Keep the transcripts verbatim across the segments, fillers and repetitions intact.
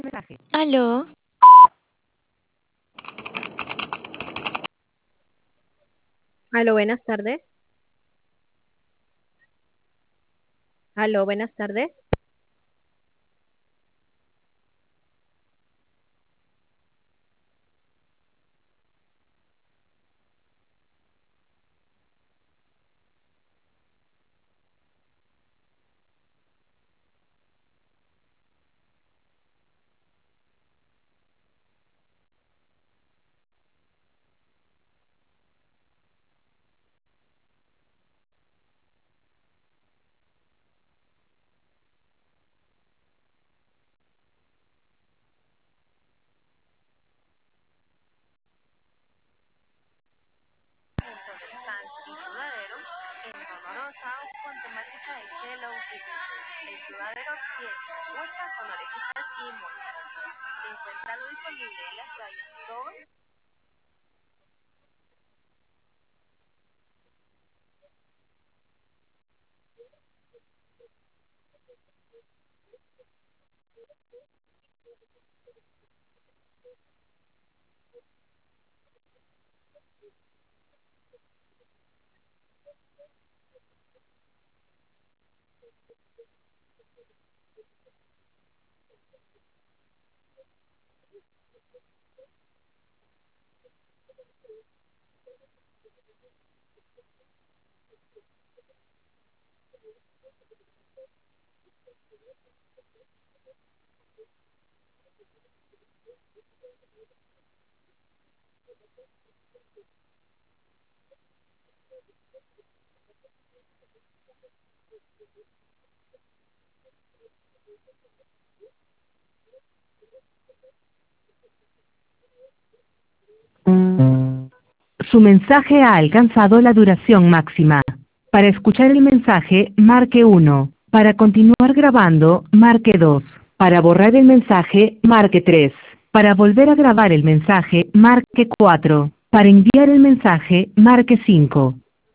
Aló, Aló, buenas tardes. Aló, buenas tardes. Su mensaje ha alcanzado la duración máxima. Para escuchar el mensaje, marque uno. Para continuar grabando, marque dos. Para borrar el mensaje, marque tres. Para volver a grabar el mensaje, marque cuatro. Para enviar el mensaje, marque cinco.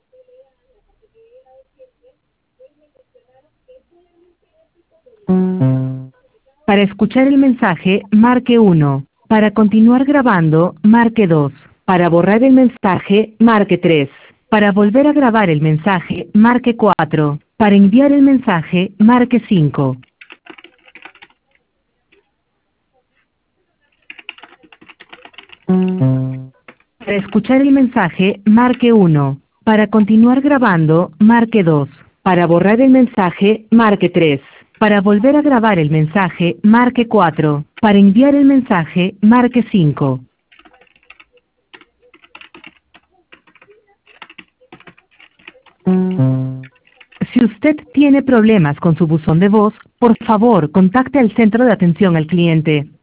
Para escuchar el mensaje, marque uno. Para continuar grabando, marque dos. Para borrar el mensaje, marque tres. Para volver a grabar el mensaje, marque cuatro. Para enviar el mensaje, marque cinco. Para escuchar el mensaje, marque uno. Para continuar grabando, marque dos. Para borrar el mensaje, marque tres. Para volver a grabar el mensaje, marque cuatro. Para enviar el mensaje, marque cinco. Si usted tiene problemas con su buzón de voz, por favor, contacte al centro de atención al cliente.